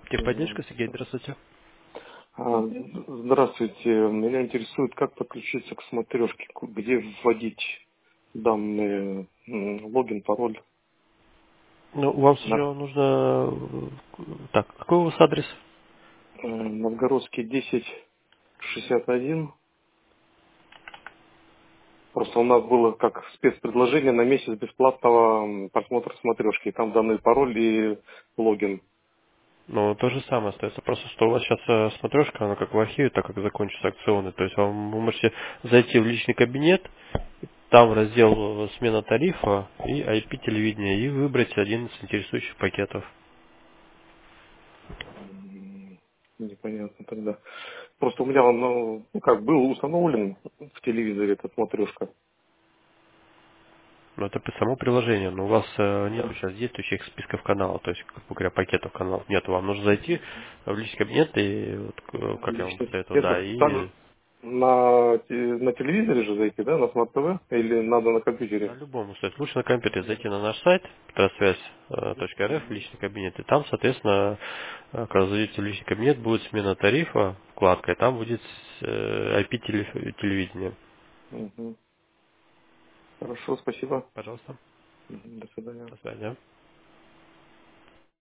Техподдержка, Сергей, здравствуйте. Здравствуйте. Меня интересует, как подключиться к смотрешке, где вводить данные, логин, пароль. Ну, вам На, сначала нужно... Так, какой у вас адрес? Новгородский 1061. Просто у нас было как спецпредложение на месяц бесплатного просмотра смотрешки. Там данный пароль и логин. Ну, то же самое остается. Просто, что у вас сейчас смотрешка, она как в архиве, так как закончится акционы. То есть вы можете зайти в личный кабинет, там раздел смена тарифа и IP телевидения, и выбрать один из интересующих пакетов. Непонятно тогда. Просто у меня он, как был установлен в телевизоре эта смотрешка. Но это само приложение, но у вас нет Да. сейчас действующих списков каналов, то есть, грубо говоря, пакетов каналов нет. Вам нужно зайти в личный кабинет и, вот, как я вам Личный посоветовал, да, это также и на телевизоре же зайти, да, на смарт ТВ, или надо на на компьютере? любом устройстве. Лучше на компьютере зайти на наш сайт petrosвязь.рф, личный кабинет, и там, соответственно, когда зайдете в личный кабинет, будет смена тарифа, вкладка, и там будет IP телевидение. Мгм. Хорошо, спасибо. Пожалуйста, Мгм, до свидания. до свидания.